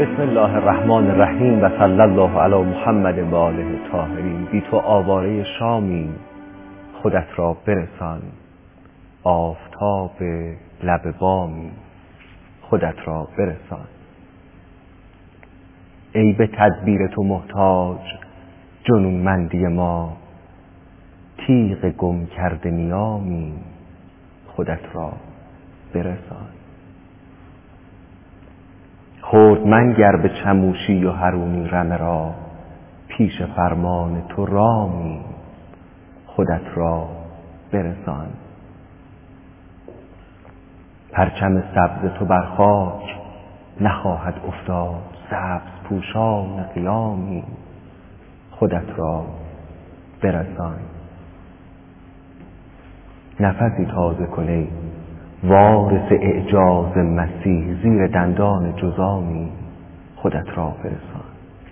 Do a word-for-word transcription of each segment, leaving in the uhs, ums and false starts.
بسم الله الرحمن الرحیم و صلی الله علی محمد و آله الطاهرین. بی تو آواره شامی خودت را برسان، آفتاب لب بامی خودت را برسان. ای به تدبیر تو محتاج جنونمندی ما، تیغ گم کرده نیامی خودت را برسان. خورد منگر به چموشی و هرونی رمه را، پیش فرمان تو رامی خودت را برسان. پرچم سبز تو بر خاک نخواهد افتاد، سبز پوشان قیامی خودت را برسان. نفسی تازه کنی وارث اعجاز مسیح، زیر دندان جذامی خودت را برسان.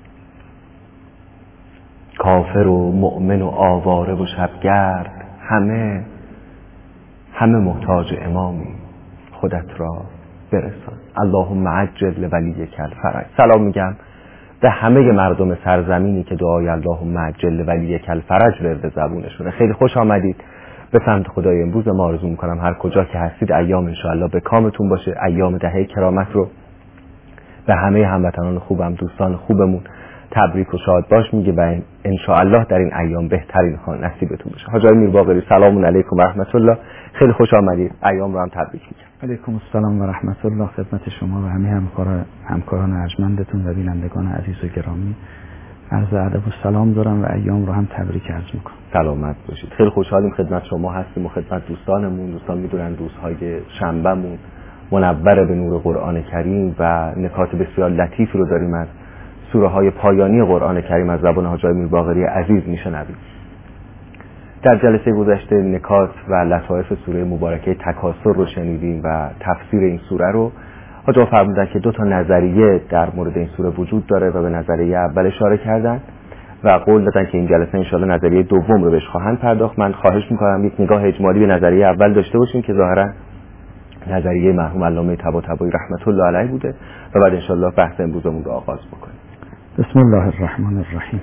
کافر و مؤمن و آواره و شبگرد همه همه محتاج امامی خودت را برسان. اللهم عجل لولیک الفرج. سلام میگم به همه مردم سرزمینی که دعای اللهم عجل لولیک الفرج ورد زبونشونه. خیلی خوش آمدید به سمت خدای. امروز ما آرزو میکنم هر کجا که هستید ایام انشاءالله به کامتون باشه. ایام دهه کرامت رو به همه هموطنان خوبم، دوستان خوبمون تبریک و شاد باش میگه و انشاءالله در این ایام بهترین ها نصیبتون بشه. حاج آقای میرباقری سلام علیکم و رحمت الله. خیلی خوش آمدید. ایام رو هم تبریک میگم. علیکم السلام و رحمت الله خدمت شما و همه همکاران همکاران ارجمندتون و بینندگان عزیز و گرامی. عرض ادب و سلام دارم و ایام رو هم تبریک عرض میکنم. سلامت باشید. خیلی خوشحالیم خدمت شما هستیم و خدمت دوستانمون. دوستان میدونن روزهای شنبهمون منور به نور قرآن کریم و نکات بسیار لطیفی رو داریم از سوره های پایانی قرآن کریم از زبان حاج آقای میرباقری عزیز میشنویم. در جلسه گذشته نکات و لطایف سوره مبارکه تکاثر رو شنیدیم و تفسیر این سوره رو حاج آقا فرمودن که دو تا نظریه در مورد این سوره وجود داره و به نظریه اول اشاره کردن و قول دادن که این جلسه انشاءالله نظریه دوم رو بهش خواهند پرداخت. من خواهش میکنم یک نگاه اجمالی به نظریه اول داشته باشیم که ظاهرا نظریه مرحوم علامه طباطبایی رحمت الله علیه بوده و بعد انشاءالله بحث امروزمون رو آغاز بکنیم. بسم الله الرحمن الرحیم.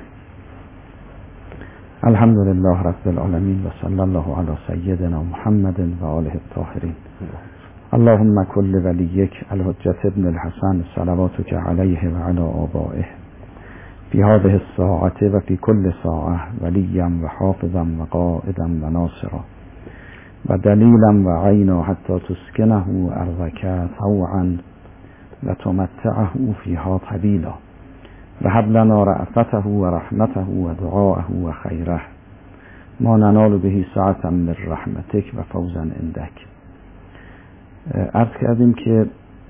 الحمد لله رب العالمین و صلی الله علی سیدنا محمد و آله الطاهرین. اللهم کل ولیک الحجة ابن الحسن صلواتک علیه و علی آبائه فی هذه الساعة و فی کل ساعة ولیا و حافظا و قائدا و ناصرا و دلیلا و عینا حتی تسکنه ارضک طوعا و تمتعه فیها طویلا و هب لنا رأفته و رحمته و دعاءه و خیره ما ننال به سعة من رحمتک و فوزا عندک. عرض کردیم که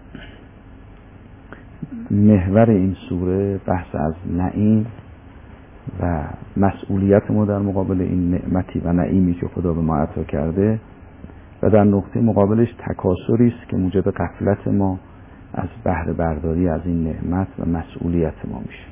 محور این سوره بحث از نعیم و مسئولیت ما در مقابل این نعمتی و نعیمی که خدا به ما عطا کرده و در نقطه مقابلش تکاسری است که موجب غفلت ما از بهره برداری از این نعمت و مسئولیت ما میشه.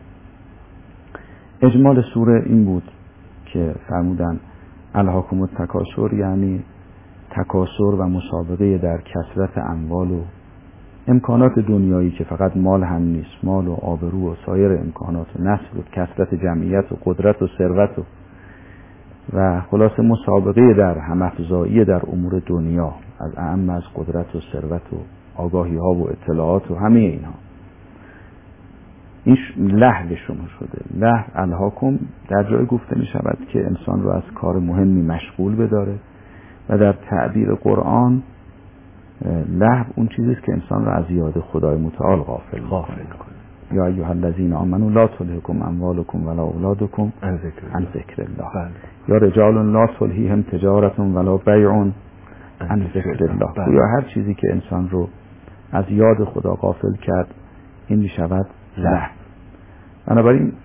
اجمال سوره این بود که فرمودن الهاکم التکاثر، یعنی تکاثر و مسابقه در کثرت اموال و امکانات دنیایی که فقط مال هم نیست، مال و آبرو و سایر امکانات و نسل و کثرت جمعیت و قدرت و ثروت و و خلاص مسابقه در همافزایی در امور دنیا از اعم از قدرت و ثروت و آگاهی ها و اطلاعات و همه اینها. این لهو شما شده. لهو الهاکم در جای گفته می شود که انسان رو از کار مهمی مشغول بداره و در تعبیر قرآن لهو اون چیزیست که انسان رو از یاد خدای متعال غافل غافل کنه. یا ایها الذین آمنوا لا تلهکم اموالکم ولا اولادکم عن ذکر الله. یا رجال لا تلهیهم تجارت ولا بیع عن ذکر الله. یا هر چیزی که انسان رو از یاد خدا غافل کرد این می شود لهو. بنابراین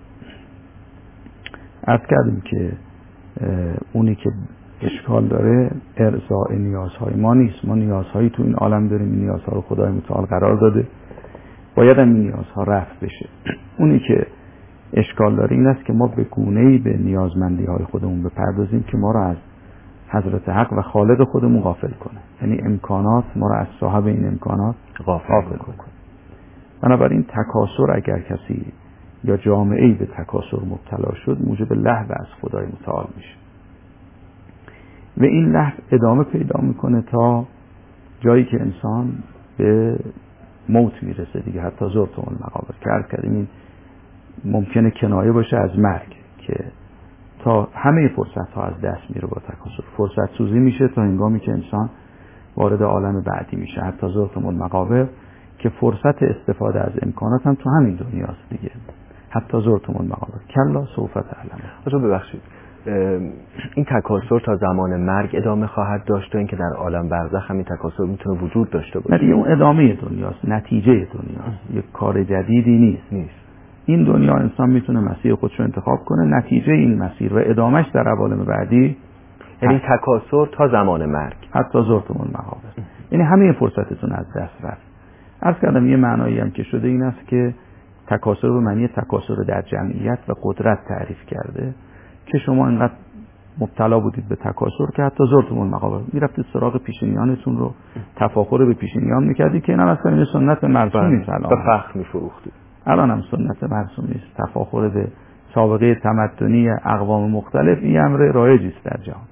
عرض کردیم که اونی که اشکال داره ارضاء نیازهای ما نیست. ما نیازهایی تو این عالم داریم، این نیازها رو خدای متعال قرار داده، باید هم این نیازها رفع بشه. اونی که اشکال داره این است که ما به گونه‌ای به نیازمندی های خودمون بپردازیم که ما رو از حضرت حق و خالق خودمون غافل کنه، یعنی امکانات ما رو از صاحب این امکانات غافل کنه. بنابراین تکاسر اگر کسی یا جامعه‌ای به تکاسر مبتلا شد موجب لهو از خدای متعال میشه و این لهو ادامه پیدا میکنه تا جایی که انسان به موت میرسه دیگه. حتی زرتم المقابر که عرض کردیم این ممکنه کنایه باشه از مرگ که تا همه فرصت ها از دست میره با تکاسر. فرصت سوزی میشه تا هنگامی که انسان وارد عالم بعدی میشه. حتی زرتم المقابر که فرصت استفاده از امکانات هم تو همین دنیاست دیگه. حتی زرتم المقابر کلا سوف تعلمون. آجا ببخشید این تکاسر تا زمان مرگ ادامه خواهد داشت تا اینکه در عالم برزخ هم این تکاسر میتونه وجود داشته باشه؟ نه دیگه اون ادامه دنیاست، نتیجه دنیاست، یک کار جدیدی نیست. نیست. این دنیا انسان میتونه مسیر خودش رو انتخاب کنه، نتیجه این مسیر و ادامهش در عوالم بعدی یعنی تکاسر تا زمان مرگ. حتی زرتم المقابر. یعنی همه فرصتتون از دست رفت. عرض کردم یه معنایی هم که شده این است که تکاسر به معنی تکاسر در جمعیت و قدرت تعریف کرده که شما اینقدر مبتلا بودید به تکاسر که حتی زرتم المقابر میرفتید سراغ پیشینیانتون رو تفاخر به پیشینیان میکردید که اینم اصلا این سنت مرسومی نیست. به فخر میفروختید. الان هم سنت مرسومی است. تفاخر به سابقه تمدنی اقوام مختلف این امر رایجی است در جهان.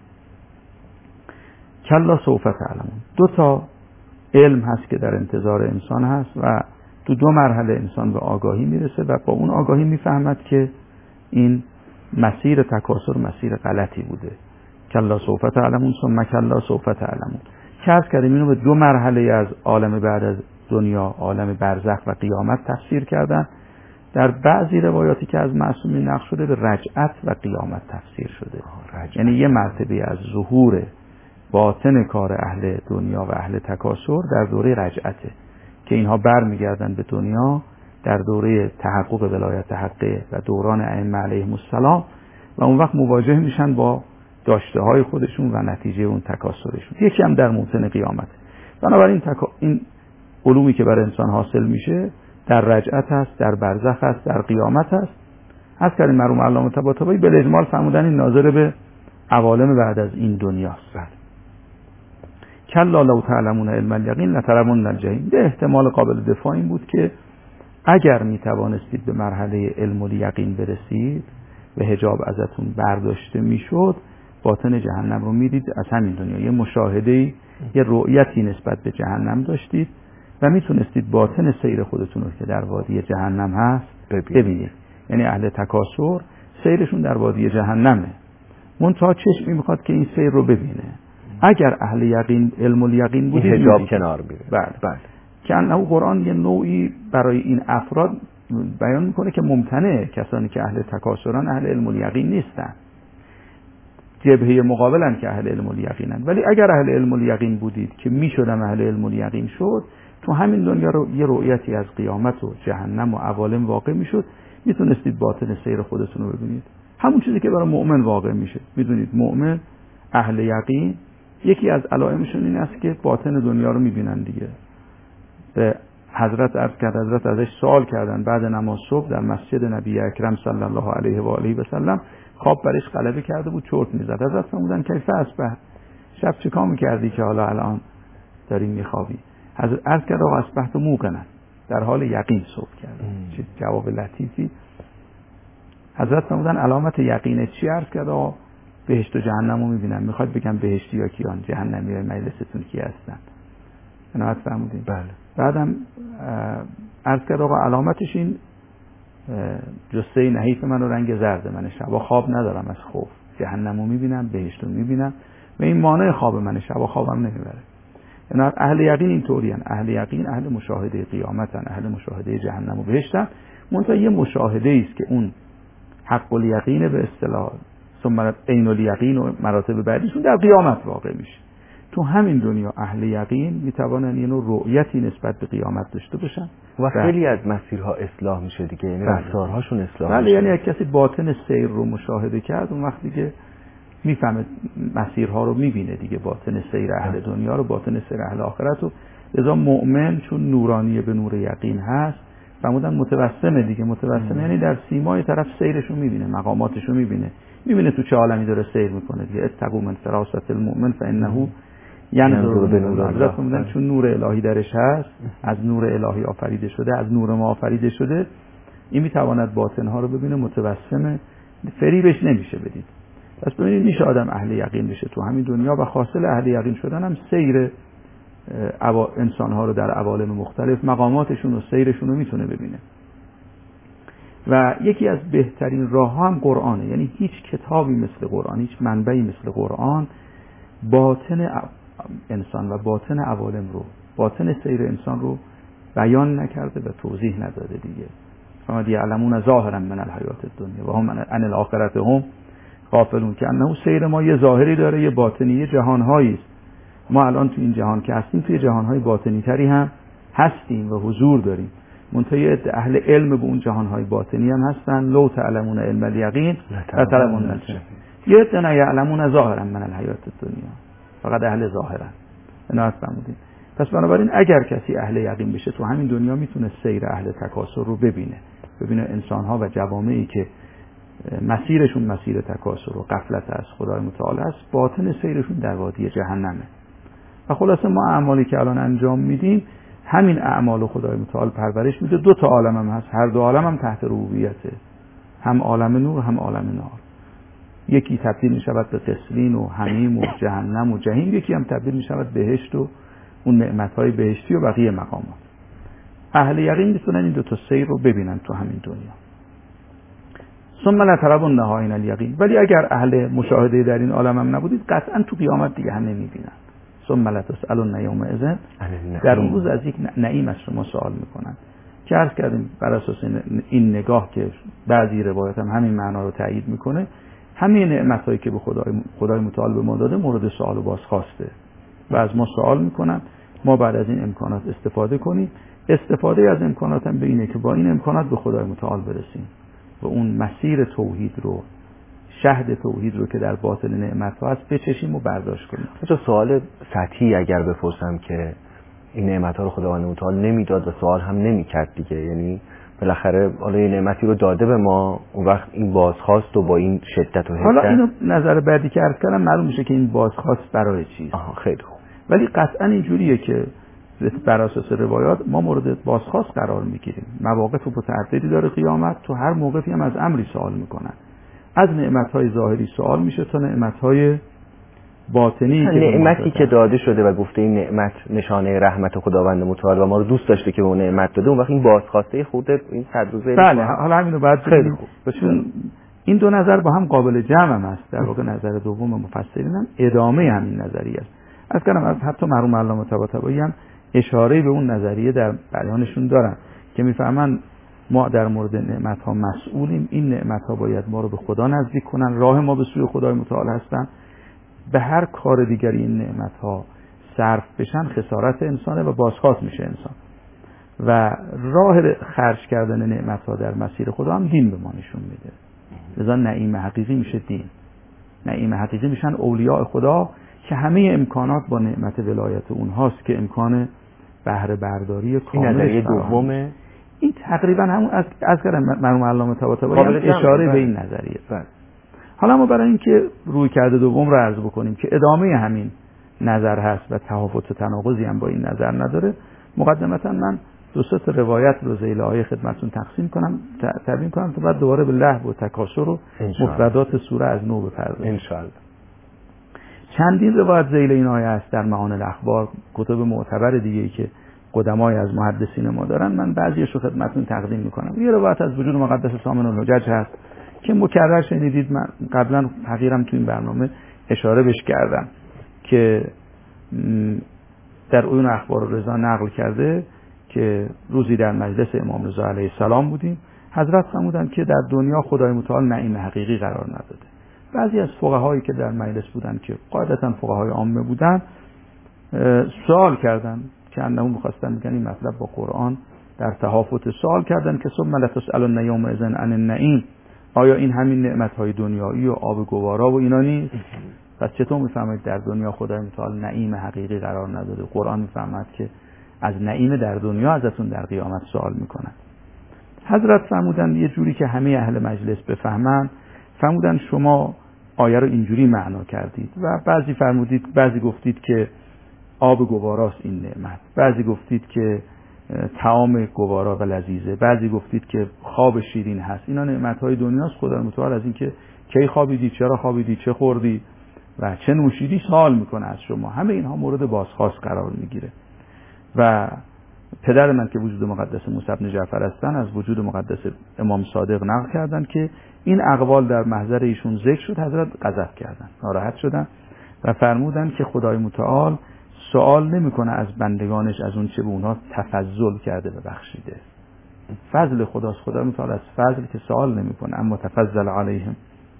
کلا سوف تعلمون. دو تا علم هست که در انتظار انسان هست و تو دو مرحله انسان به آگاهی میرسه و با اون آگاهی میفهمد که این مسیر تکاسر مسیر غلطی بوده. کلا سوف تعلمون ثم کلا سوف تعلمون. که عرض کردیم اینو به دو مرحله از عالم بعد از دنیا، عالم برزخ و قیامت تفسیر کردن. در بعضی روایاتی که از معصومین نقل شده به رجعت و قیامت تفسیر شده. یعنی یه مرتبه از ظهور باطن کار اهل دنیا و اهل تکاسر در دوره رجعته که اینها برمیگردن به دنیا در دوره تحقق ولایت حقه و دوران ائمه علیهم السلام و اون وقت مواجه میشن با داشته های خودشون و نتیجه اون تکاسرشون. یکی هم در موطن قیامت. بنابراین تکا... این علومی که برای انسان حاصل میشه در رجعت هست، در برزخ هست، در قیامت هست. از کردیم مرحوم علامه طباطبایی به اجمال فرمودن این ناظر به عوالم بعد از این دنیاست. کلا لو تعلمون علم الیقین لترون الجحیم. به احتمال قابل دفاع این بود که اگر می توانستید به مرحله علم الیقین برسید و حجاب ازتون برداشته میشد باطن جهنم رو میدید از همین دنیا. یه مشاهده یه رؤیتی نسبت به جهنم داشتید و میتونستید باطن سیر خودتون رو که در وادی جهنم هست ببینید. یعنی اهل تکاسر سیرشون در وادی جهنمه، منتها چشمی میخواد که این سیر رو ببینه. اگر اهل یقین علم الیقین بودید حجاب کنار میره. بله بله. که انه قرآن یه نوعی برای این افراد بیان میکنه که ممتنه کسانی که اهل تکاسرن اهل علم الیقین نیستن، جبهه مقابلن که اهل علم الیقینن. ولی اگر اهل علم الیقین بودید که میشدم اهل علم الیقین شد تو همین دنیا رو یه رؤیتی از قیامت و جهنم و عوالم واقع میشد، میتونستید باطن سیر خودتون رو ببینید. همون چیزی که برای مؤمن واقع میشه. میدونید مؤمن اهل یقین یکی از علائمشون این است که باطن دنیا رو میبینن دیگه. به حضرت عرض کرد، حضرت ازش سوال کردن بعد نماز صبح در مسجد نبی اکرم صلی الله علیه و آله و سلم خواب برش غلبه کرده بود، چرت میزد. حضرت فرمودن کیف اصبح، شب چیکار میکردی که حالا الان داری میخوابی؟ حضرت عرض کرد آقا اصبحت موقنا، در حال یقین صبح کرد. چه جواب لطیفی. حضرت فرمودن علامت یقین چی؟ عرض کرد آقا بهشت و جهنم رو میبینم. میخواد بگم بهشتی یا کیان؟ جهنمی های مجلستون کی هستن؟ عنایت فرمودین. بله. بعدم عرض کرد آقا علامتش این جثه نحیف من و رنگ زرد من، شبا خواب ندارم از خوف، جهنم رو میبینم بهشت رو میبینم و این مانع خواب من، شبا خوابم نمیبره. یعنی اهل یقین این طورین. اهل یقین اهل مشاهده قیامتن، اهل مشاهده جهنم و بهشتن. منتها یه مشاهده است که اون حق الیقین به اصطلاح ثم عین الیقین و مراتب بعدیشون در قیامت واقع میشه. تو همین دنیا اهل یقین میتوانن یه نوع رؤیتی نسبت به قیامت داشته باشن و خیلی از مسیرها اصلاح میشه دیگه، یعنی رفتارهاشون اصلاح بله. میشه. یعنی یک کسی باطن سیر رو مشاهده کرد اون وقت دیگه میفهمه مسیرها رو، میبینه دیگه باطن سیر اهل دنیا رو، باطن سیر اهل آخرت رو. لذا مؤمن چون نورانی به نور یقین هست فرمودن متوسمه دیگه. متوسم یعنی در سیمای طرف سیرش رو میبینه، مقاماتش رو میبینه، میبینه تو چه عالمی داره سیر میکنه دیگه. اتقوا من فراست المؤمن فانه یعنی نور به نور الله. فرمودن چون نور الهی درش هست، از نور الهی آفریده شده، از نور ما آفریده شده، این میتواند باطنها رو ببینه، متوسمه، فریبش نمیشه بدید. پس ببینید میشه آدم اهل یقین بشه تو همین دنیا، و حاصل اهل یقین شدن هم سیر انسانها رو در عوالم مختلف، مقاماتشون و سیرشون رو میتونه ببینه. و یکی از بهترین راه ها هم قرآنه. یعنی هیچ کتابی مثل قرآن، هیچ منبعی مثل قرآن باطن انسان و باطن عوالم رو، باطن سیر انسان رو بیان نکرده و توضیح نداده دیگه. فقط یعلمون ظاهرا من الحیات الدنیا و هم عن الاخرة هم غافلون، که انه سیر ما یه ظاهری داره، یه باطنی، یه جهانهایی است. ما الان تو این جهان که هستیم توی جهانهای باطنی تری هم هستیم و حضور داریم. منتهی اهل علم به اون جهانهای باطنی هم هستن. لو تعلمون علم الیقین لترون الجحیم. یه عده یعلمون ظاهرا من الحیات الدنیا، فقط اهل ظاهرا. اینا فرمودین. پس بنابراین اگر کسی اهل یقین بشه تو همین دنیا میتونه سیر اهل تکاسر رو ببینه، ببینه انسانها و جوامعی که مسیرشون مسیر تکاسر و غفلت از خدای متعال است، باطن سیرشون در وادی جهنمه. و خلاصه ما اعمالی که الان انجام میدیم، همین اعمال خدای متعال پرورش میده. دو تا عالم هم هست، هر دو عالم هم تحت ربوبیته، هم عالم نور هم عالم نار. یکی تبدیل میشود به قسلین و حمیم و جهنم و جهنم، یکی هم تبدیل میشود بهشت و اون نعمتهای بهشتی و بقیه مقامات. اهل یقین میتونن این دو تا سیر رو ببینن تو همین دنیا. ثم لترونها عین الیقین. ولی اگر اهل مشاهده در این عالم هم نبودید، قطعا تو قیامت دیگه هم نمیبینن. ثم لتسألن یومئذ، در اون روز از یک نعیم از شما سوال میکنن. که عرض کردیم بر اساس این نگاه که بعضی روایات هم همین معنا رو تایید میکنه، همین نعمتایی که به خدای خدای متعال به ما داده مورد سوال و بازخواسته و از ما سوال میکنن. ما بعد از این امکانات استفاده کنیم. استفاده از امکانات هم به اینه که با این امکانات به خدای متعال برسیم و اون مسیر توحید رو، شهد توحید رو که در باطن نعمت ها هست بچشیم و برداشت کنیم. حتی سوال سطحی اگر بپرسم که این نعمت ها رو خداوند متعال نمیداد و سوال هم نمیکرد دیگه، یعنی بالاخره حالا یه نعمتی رو داده به ما، اون وقت این بازخواست و با این شدت و حدت، حالا اینو نظر بعدی که عرض کردم معلوم میشه که این بازخواست برای چیست. آها خیلی خوب. ولی قطعا اینجوریه که بر اساس روایات ما مورد بازخواست قرار میگیریم. مواقف متعددی داره قیامت، تو هر موقفی هم از امری سوال میکنن. از نعمت‌های ظاهری سوال میشه تا نعمت‌های باطنی که نعمتی که داده شده و گفته این نعمت نشانه رحمت خداوند متعال و ما رو دوست داشته که به اون نعمت داده، اون وقت این بازخواسته خود این صد روزه. بله، حالا همینو بعد خیلی خوب. چون این دو نظر با هم قابل جمع هم است. در واقع نظر دوم مفسرین هم ادامه همین نظریه است. از کردم از حتی مرحوم علامه طباطبایی هم اشاره به اون نظریه در بیانشون دارن که میفهمن ما در مورد نعمت ها مسئولیم. این نعمت ها باید ما رو به خدا نزدیک کنن، راه ما به سوی خدای متعال هستن. به هر کار دیگری این نعمت ها صرف بشن خسارت انسانه و بازخواست میشه انسان. و راه خرج کردن نعمت ها در مسیر خدا هم دین به ما نشون میده. لذا نعیم حقیقی میشه دین. نعیم حقیقی میشن اولیاء خدا که همه امکانات با نعمت ولایت اونهاست که امکان بهره برداری کامل. این نظریه دومه. این تقریبا همون از از کردم مرحوم علامه طباطبایی اشاره به این نظریه. بله. حالا ما برای اینکه روی کرده دوم رو عرض بکنیم که ادامه همین نظر هست و تفاوت و تناقضی هم با این نظر نداره، مقدمتا من دو سه تا روایت رو ذیل آیه خدمتتون تقسیم کنم تبیین کنم تا بعد دوباره به لهو و تکاسر و مفردات سوره از نو بپردازیم ان شاء الله. چندین روایت ذیل این آیه است در معانی الاخبار، کتب معتبر دیگه‌ای که قدمای از محدثین ما دارن. من بعضیش رو خدمتتون تقدیم میکنم. یه روایت از وجود مقدس سامن الحجج هست که مکرر شنیدید، من قبلا حقیقم تو این برنامه اشاره بهش کردم که در اون اخبار رضا نقل کرده که روزی در مجلس امام رضا علیه السلام بودیم. حضرت فرمودند که در دنیا خدای متعال نعیم حقیقی قرار نداده. بعضی از فقهایی که در مجلس بودند که قاعدتا فقهای عامه بودند سوال کردند که انهم می‌خواستن میگن این مطلب با قرآن در تهافت، سوال کردند که ثم لتسألن یومئذ عن النعیم، آیا این همین نعمت‌های دنیایی و آب گوارا و اینا نیست؟ پس چطور میفهمید در دنیا خدای متعال نعیم حقیقی قرار نداده؟ قرآن میفهمد که از نعیم در دنیا ازتون در قیامت سوال میکنن. حضرت فرمودن یه جوری که همه اهل مجلس بفهمن، فرمودن شما آیه رو اینجوری معنا کردید و بعضی فرمودید، بعضی گفتید که آب گواراست این نعمت. بعضی گفتید که طعام گوارا و لذیذه، بعضی گفتید که خواب شیرین هست. اینا نعمت‌های دنیاست. خدا متعال از این که کی خوابیدی، چرا خوابیدی، چه خوردی و چه نوشیدی سوال میکنه از شما. همه اینها مورد بازخواست قرار میگیره. و پدر من که وجود مقدس موسی بن جعفر هستن از وجود مقدس امام صادق نقل کردن که این اقوال در محضر ایشون ذکر شد، حضرت غضب کردن، ناراحت شدن و فرمودن که خدای متعال سوال نمیکنه از بندگانش از اون چه به اونها تفضل کرده و بخشیده. فضل خداست. خدای متعال از فضل که سوال نمیکنه، اما تفضل علیهم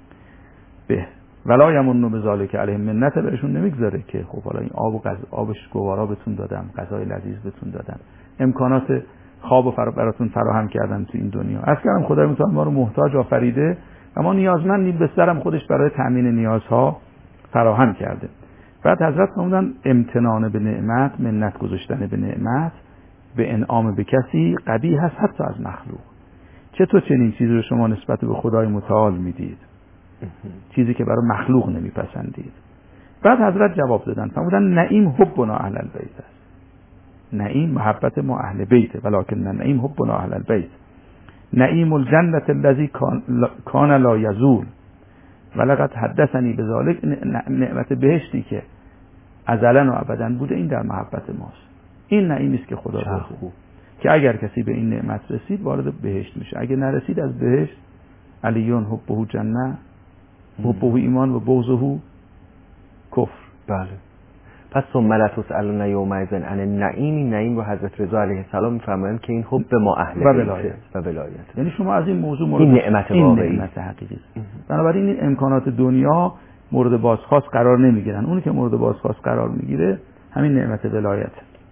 به ولا یمنوا بذلک علیهم، منت بهشون نمیگذاره که خب حالا این آب و غذا آبش گوارا بهتون دادم، غذای لذیذ بهتون دادم، امکانات خواب و فرا براتون فراهم کردم تو این دنیا. از کردم خدای متعال ما رو محتاج آفریده و ما نیازمندیم، بسترم خودش برای تامین نیازها فراهم کرده. بعد حضرت فرمودن امتنان به نعمت، منت گذاشتن به نعمت، به انعام به کسی قبیح هست حتی از مخلوق. چطور چنین چیزی رو شما نسبت به خدای متعال میدید؟ چیزی که برای مخلوق نمیپسندید. بعد حضرت جواب دادن فرمودن نعیم حبنا اهل البیت است. نعیم محبت ما اهل بیت، ولکن نعیم حبنا اهل البیت. نعیم الجنة الذی کان لا یزول ولقد حدثنی بذلک، نعمت بهشتی که ازلا و ابدا بوده، این در محبت ماست. این نعیمی است که خدا داده که اگر کسی به این نعمت رسید وارد بهشت میشه، اگر نرسید از بهشت علیون حبه جنه حبه ایمان و بغضه کفر. بله. پس ثم لا تسألون یومئذ عن النعیم، نعیم رو حضرت رضا علیه السلام میفرمایند که این حب ما اهل و ولایت و ولایت. یعنی شما از این موضوع مورد این نعمت واقعی، این نعمت حقیقی است. بنابراین این امکانات دنیا مورد بازخواست قرار نمیگیرن. اونی که مورد بازخواست قرار میگیره همین نعمت ولایت.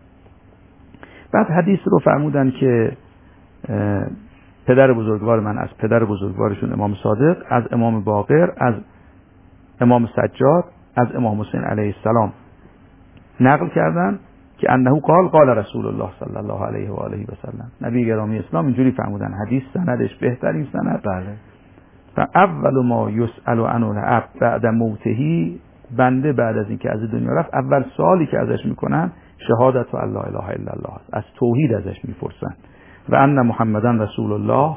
بعد حدیث رو فرمودن که پدر بزرگوار من از پدر بزرگوارشون امام صادق، از امام باقر، از امام سجاد، از امام حسین علیه السلام نقل کردن که انه قال قال رسول الله صلی الله علیه و آله و سلم. نبی گرامی اسلام اینجوری فرمودن، حدیث سندش بهترین سند. بله. فاول ما یسأل عنه العبد بعد موته، بنده بعد از اینکه از دنیا رفت اول سوالی که ازش میکنن شهادت الله اله الا الله است، از توحید ازش میپرسن و ان محمدن رسول الله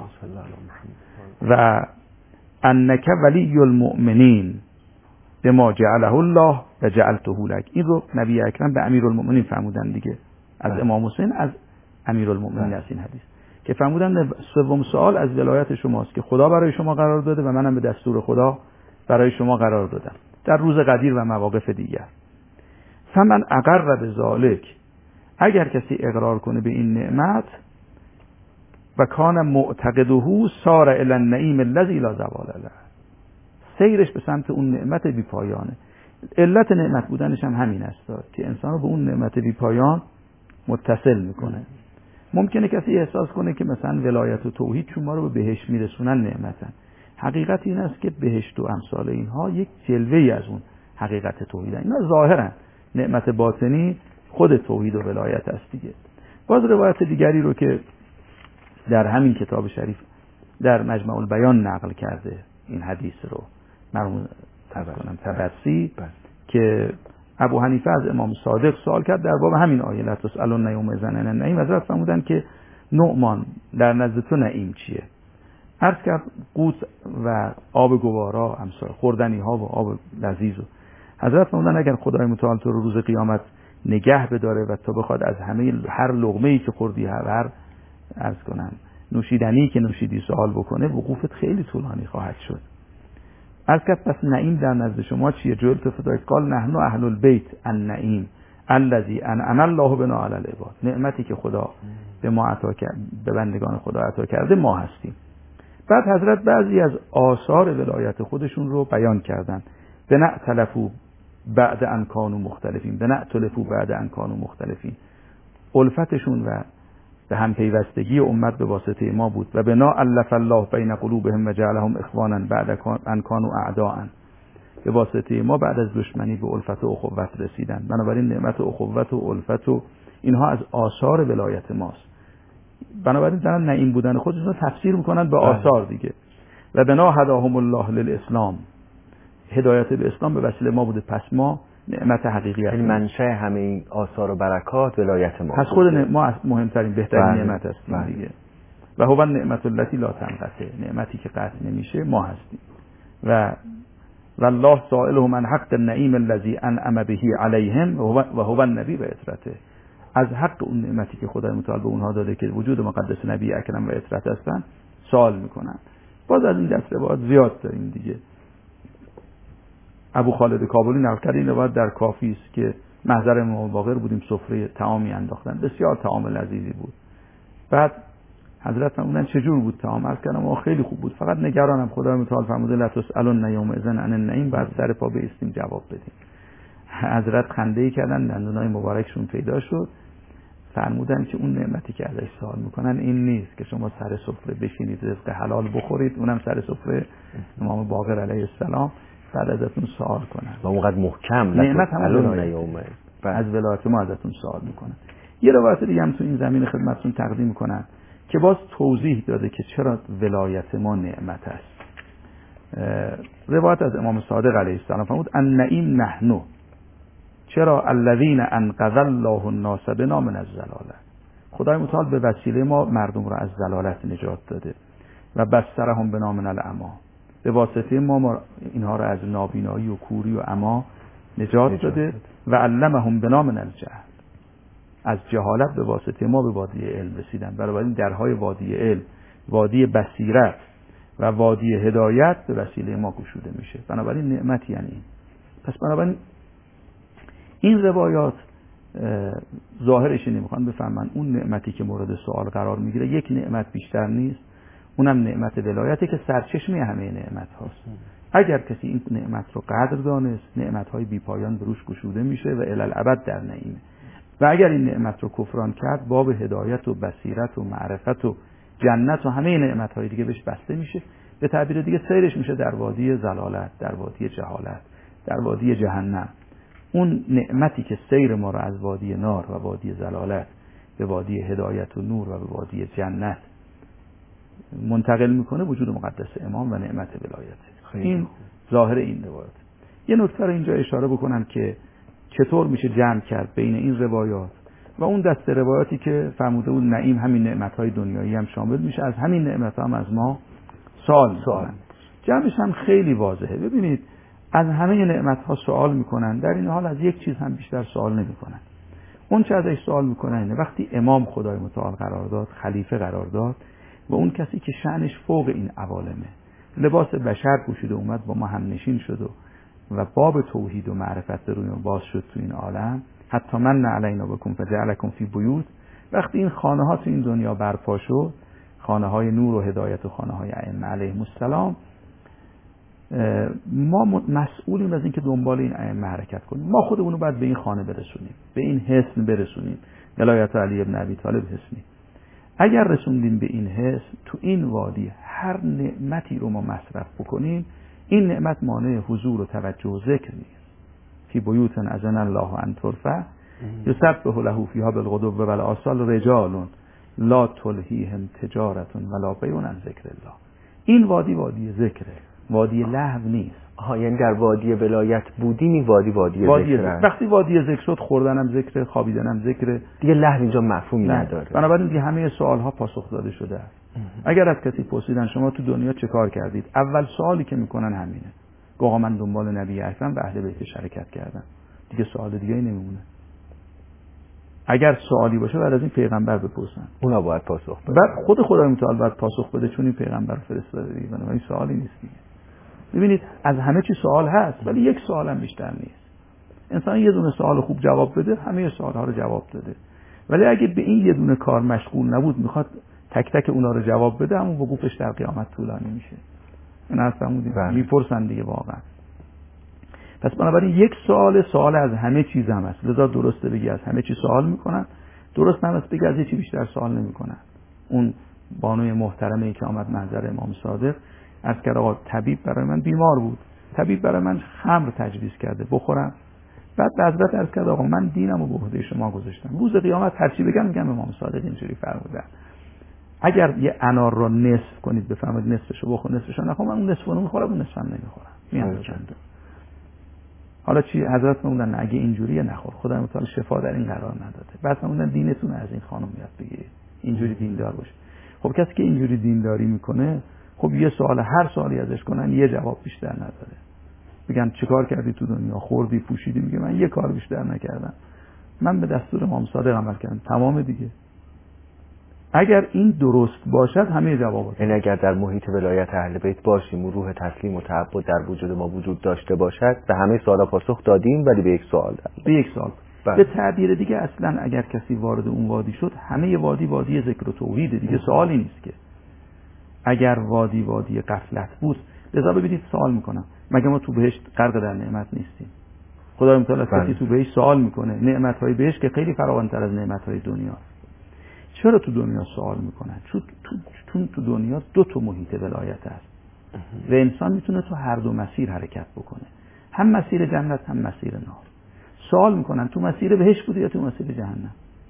و انک ولی المؤمنین بما جعله الله و جعلته لک. این رو نبی اکرم به امیرالمؤمنین فرمودن دیگه، از امام حسین از امیرالمؤمنین از این حدیث که فرمودن سوم سوال از ولایت شماست که خدا برای شما قرار داده و منم به دستور خدا برای شما قرار دادم در روز قدیر و مواقف دیگر. فمن اقر بذالک، اگر کسی اقرار کنه به این نعمت و کان معتقده سار الی النعیم الذی لا زوال له، سیرش به سمت اون نعمت بی پایانه. علت نعمت بودنش هم همین است که انسان رو به اون نعمت بی پایان متصل میکنه. ممکنه کسی احساس کنه که مثلا ولایت و توحید چون ما رو به بهشت میرسونن نعمتن. حقیقت این است که بهشت و امثال اینها یک جلوه‌ای از اون حقیقت توحیدن. اینا ظاهرا، نعمت باطنی خود توحید و ولایت است دیگه. باز روایت دیگری رو که در همین کتاب شریف در مجمع البیان نقل کرده این حدیث رو مرحوم طبرسی که ابو حنیفه از امام صادق سوال کرد در باب همین آیه لا تسألون یومئذ عن النعیم. حضرت فرمودن که نعمان در نزد تو نعیم چیه؟ عرض کرد قوت و آب گوارا، امثال خوردنی ها و آب لذیذ. حضرت فرمودن اگر خدای متعال تو رو روز قیامت نگه بداره و تو بخواد از همه هر لقمه‌ای که خوردی، هر عرض کنم نوشیدنی که نوشیدی سوال بکنه، وقوفت خیلی طولانی خواهد شد. عرض کرد پس نعیم در نزد شما چیه؟ جلت فدای قال نحن اهل البیت النعیم الذی انعم الله بنا علی العباد. نعمتی که خدا به ما عطا کرد، به بندگان خدا عطا کرده ما هستیم. بعد حضرت بعضی از آثار ولایت خودشون رو بیان کردن. بنا تلفو بعد ان کانوا مختلفین، بنا تلفو بعد ان کانوا مختلفین. الفتشون و به هم پیوستگی امت به واسطه ما بود و بنا الف الله بین قلوبهم و جعلهم اخوانا بعد ان کانوا اعداء. به واسطه ما بعد از دشمنی به الفت و اخوت رسیدن. بنابراین نعمت و اخوت و الفت و اینها از آثار ولایت ماست. بنابراین دارن نعیم بودن خودشون رو تفسیر میکنن به آثار دیگه. و بنا هداهم الله للاسلام، هدایت به اسلام به وسیله ما بوده، پس ما نعمت حقیقی است. منشأ همه این آثار و برکات ولایت ما پس خود ما مهمترین بهترین بله. نعمت هستیم بله. دیگه. و هو النعمت التي لا تنقطع، نعمتی که قطع نمیشه ما هستیم. و والله سائلهم عن حق النعیم الذی انعم به علیهم و هو النبی و اطرته، از حق اون نعمتی که خدای متعال به اونها داده که وجود مقدس نبی اکرم و اطرت هستن سوال میکنن. باز از این دست روایات زیاد داریم دیگه. ابو خالد کابلی نقل کرده این روایت در کافی است که محضر امام باقر بودیم، سفره طعامی انداختن، بسیار طعام لذیذی بود. بعد حضرت فرمودن چجور بود طعام؟ عرض کردم خیلی خوب بود، فقط نگرانم خدای متعال فرموده لا تسألن یومئذ عن النعیم، بعد سر پا بایستیم جواب بدیم. حضرت خنده‌ای کردن، دندونای مبارکشون پیدا شد، فرمودن که اون نعمتی که ازش سوال میکنن این نیست که شما سر سفره بشینید رزق حلال بخورید، اونم سر سفره امام باقر علیه السلام، بعد ازتون سوال کنن و اونقدر محکم نعمت همون نیومه از ولایت ما ازتون سوال میکنن. یه روایت دیگه هم تو این زمین خدمتتون تقدیم میکنن که باز توضیح داده که چرا ولایت ما نعمت است. روایت از امام صادق علیه السلام فرمود النعیم نحن، چرا الذین انقذ الله الناس بنا من الضلاله، خدای متعال به وسیله ما مردم را از ضلالت نجات داده و بصرهم بنا من العمی، به واسطه ما, ما اینها را از نابینایی و کوری و عمی نجات, نجات داده و علمهم بنا من الجهل، از جهالت به واسطه ما به وادی علم رسیدن. بنابراین درهای وادی علم، وادی بصیرت و وادی هدایت به وسیله ما گشوده میشه. بنابراین نعمت یعنی این. پس بنابراین این روایات ظاهرش نمیخوان بفهمن اون نعمتی که مورد سوال قرار میگیره یک نعمت بیشتر نیست، اونم نعمت ولایته که سرچشمه همه نعمت هاست. اگر کسی این نعمت رو قدر دانست، نعمت های بی پایان بروش گشوده میشه و الالعبد در نعیمه. و اگر این نعمت رو کفران کرد، باب هدایت و بصیرت و معرفت و جنت و همه نعمت های دیگه بهش بسته میشه، به تعبیر دیگه سیرش میشه در وادی ضلالت، در وادی جهالت، در وادی جهنم. اون نعمتی که سیر ما رو از وادی نار و وادی ضلالت به وادی هدایت و نور و به وادی جنت منتقل میکنه وجود مقدس امام و نعمت ولایت. این ظاهر این روایت. یه نکته رو اینجا اشاره بکنم که چطور میشه جمع کرد بین این روایات و اون دسته روایاتی که فرموده بود نعیم همین نعمت‌های دنیایی هم شامل میشه، از همین نعمت‌ها هم از ما سوال میکنن. جمعش هم خیلی واضحه. ببینید از همه نعمت‌ها سوال میکنن، در این حال از یک چیز هم بیشتر سوال نمیکنن. اون چه ازش سوال میکنن اینه وقتی امام خدای متعال قرار داد، خلیفه قرار داد و اون کسی که شأنش فوق این عوالمه، لباس بشر پوشیده اومد با ما هم نشین شد و و باب توحید و معرفت روی ما باز شد تو این عالم، حتی من علینا بکم فجعلکم فی بیوت، وقتی این خانه ها تو این دنیا برپا شد، خانه های نور و هدایت و خانه های ائمه علیهم السلام، ما مسئولیم از این که دنبال این ائمه حرکت کنیم. ما خودمون رو باید به این خانه برسونیم، به این حصن برسونیم، ولایت علی ابن ابی طالب حصنی. اگر رسوندیم به این حصن، تو این وادی هر نعمتی رو ما مصرف بکنیم، این نعمت مانع حضور و توجه و ذکر نیست. فی بیوت اذن الله ان ترفع یسبح له فیها بالغدو و بالآصال رجال لا تلهیهم تجارت ولا بیع عن ذکر الله. این وادی وادی ذکره، وادی لهو نیست. آها، یعنی در وادی ولایت بودیم، این وادی وادی, وادی ذکر. وقتی وادی ذکر شد، خوردنم ذکر، خوابیدنم ذکر، دیگه لهو اینجا مفهومی نداره. بنابراین دیگه همه سوال ها پاسخ داده شده است. اگر از کسی پرسیدن شما تو دنیا چه کار کردید، اول سوالی که میکنن همینه، گویا من دنبال نبی اکرم و اهل بیت شرکت کردم. دیگه سوال دیگه ای نمیمونه. اگر سوالی باشه بعد از این پیغمبر بپرسن، اونا باید پاسخ بدن. بعد خود خدای متعال باید پاسخ بده، چون این پیغمبر فرستاده دیگه. بنابراین سوالی نیست دیگه. ببینید از همه چی سوال هست ولی یک سوال هم بیشتر نیست. انسان یه دونه سوال خوب جواب بده، همه سوال‌ها رو جواب داده. ولی اگه به این یه دونه کار مشغول نبود، میخواد تک تک اونا رو جواب بده، همون وقوفش در قیامت طولانی میشه. این از فرمودیم میپرسن دیگه واقعا. پس بنابراین یک سوال سوال از همه چیز هم هست. لذا درسته بگی از همه چی سوال میکنن، درست هم هست بگی از یه چی بیشتر سوال نمیکنن. اون بانوی محترمه ای که آمد محضر امام صادق عرض کرد آقا طبیب برای من بیمار بود، طبیب برای من خمر تجویز کرده بخورم. بعد به حضرت عرض کرد آقا من دینمو به عهده شما گذاشتم، روز قیامت هر چی بگم میگم امام صادق اینجوری فرمودن. اگر یه انار رو نصف کنید بفرمایید نصفشو بخور نصفشو نخور، من اون نصفو میخورم اون نصفم نمیخورم. میاد چند حالا چی حضرت موندن اگه اینجوریه نخور، خدا متعال شفا در این قرار نداده. بعد موندن دینتون از این خانم یاد بگیرید، اینجوری دیندار باشه. خب کسی که اینجوری دینداری میکنه، خب یه سوال هر سوالی ازش کنن یه جواب بیشتر نداره. میگن چیکار کردی تو دنیا؟ خوردی، پوشیدی؟ میگه من یه کار بیشتر نکردم، من به دستور امام صادق عمل کردم، تمام دیگه. اگر این درست باشد همه جوابات. این اگر در محیط ولایت اهل بیت باشیم و روح تسلیم و تعبد در وجود ما وجود داشته باشد، به همه سوالا پاسخ دادیم، ولی به یک سوال دادیم. به یک سوال. بله. به تعبیر دیگه اصلا اگر کسی وارد اون وادی شد، همه وادی وادی ذکر و توحید دیگه، سوالی نیست که. اگر وادی وادی غفلت بود، لذا ببینید سوال میکنم، مگه ما تو بهشت غرق در نعمت نیستیم؟ خدای متعال از کسی تو بهشت سوال میکنه، نعمت‌های بهشت که خیلی فراوان‌تر از نعمت‌های دنیا. چرا تو دنیا سوال میکنن؟ چون تو, تو, تو دنیا دو تا محیط ولایت هست و انسان میتونه تو هر دو مسیر حرکت بکنه، هم مسیر جنت هم مسیر نار. سوال میکنن تو مسیر بهشت بودی یا تو مسیر جهنم؟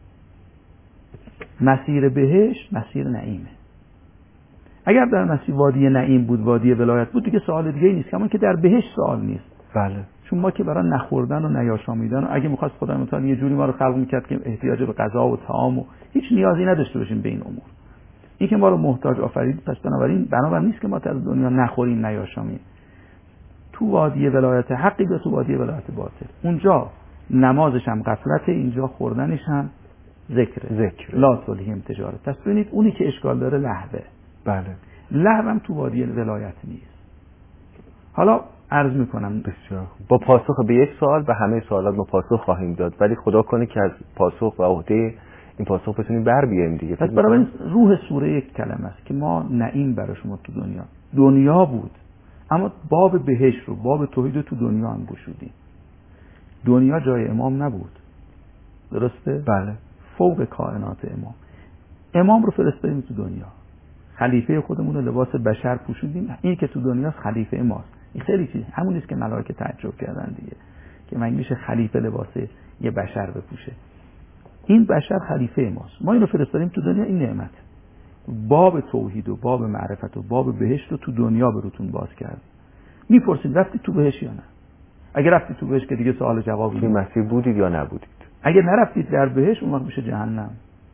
مسیر بهشت مسیر نعیمه. اگر در مسیر وادی نعیم بود، وادی ولایت بود، دیگه سوال دیگه ای نیست، کما که در بهشت سوال نیست. بله. چون ما که برای نخوردن و نیاشامیدن و اگه می‌خواست خدای متعال یه جوری ما رو خلق می‌کرد که احتیاج به غذا و طعام و هیچ نیازی نداشته باشیم به این امور، این که ما رو محتاج آفرید، پس بنابراین بنابر نیست که ما از دنیا نخوریم نیاشامیم. تو وادی ولایت حقی به تو وادی ولایت باطل، اونجا نمازش هم غفلت، اینجا خوردنش هم ذکر ذکر لا تلهیم تجارت. پس ببینید اونی که اشکال داره لهوه. بله. لهو هم تو وادی ولایت نیست. حالا عرض میکنم بسیار با پاسخ به یک سوال به همه سوالات ما پاسخ خواهیم داد، ولی خدا کنه که از پاسخ و عهده این پاسخ بتونیم بر بیاییم دیگه. پس برای روح سوره یک کلمه است که ما نعیم برای شما تو دنیا دنیا بود، اما باب بهشت رو، باب توحید تو دنیا هم گشودیم. دنیا جای امام نبود، درسته؟ بله. فوق کائنات امام. امام رو فرستادیم تو دنیا، خلیفه خودمون رو لباس بشر پوشوندیم، این که تو دنیاست خلیفه ماست. این خیلی چیز همون نیست که ملائکه تعجب کردن دیگه که من میشه خلیفه لباس یه بشر بپوشه. این بشر خلیفه ماست، ما اینو فرستادیم تو دنیا. این نعمت، باب توحید و باب معرفت و باب بهشت رو تو دنیا بروتون باز کرد. میپرسید رفتید تو بهشت یا نه؟ اگه رفتید تو بهشت که دیگه سوال جواب توی مسیر بودید یا نبودید. اگه نرفتید در بهشت، اون وقت میشه جهنم،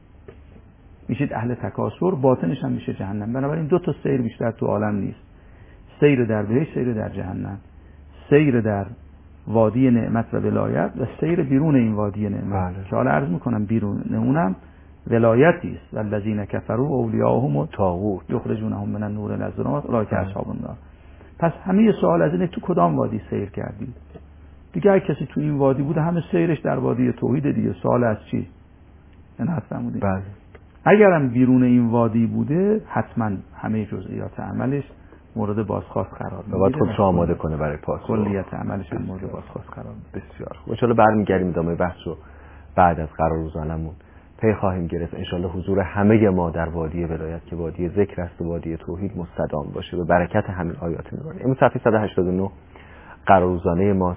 میشید اهل تکاسر، باطنش هم میشه جهنم. بنابراین دو تا سیر بیشتر تو عالم نیست، سیر در بهشت، سیر در جهنم، سیر در وادی نعمت و ولایت و سیر بیرون این وادی نعمت. که حالا عرض میکنم بیرون اونم ولایتی است. والذین کفروا اولیاءهم الطاغوت یخرجونهم من النور الی الظلمات اولئک اصحاب النار. پس همه سوال از اینه تو کدام وادی سیر کردی دیگه. اگه کسی تو این وادی بوده همه سیرش در وادی توحید دیگه، سوال از چی؟ نه فرمودید. بله. اگرم بیرون این وادی بوده، حتما همه جزئیات عملش مورد بازخواست قرار میگیره. باید خودش آماده کنه برای پاسخ. کلیت عملش هم مورد بازخواست قرار میگیره. بسیار خوب. ان شاء الله برمیگردیم ادامه بحث رو بعد از قرار روزانمون پی خواهیم گرفت. ان شاء الله حضور همه ما در وادی ولایت که وادی ذکر است و وادی توحید مستدام باشه به برکت همین آیات نورانی. امروز صفحه صد و هشتاد و نه قرار روزانه ماست.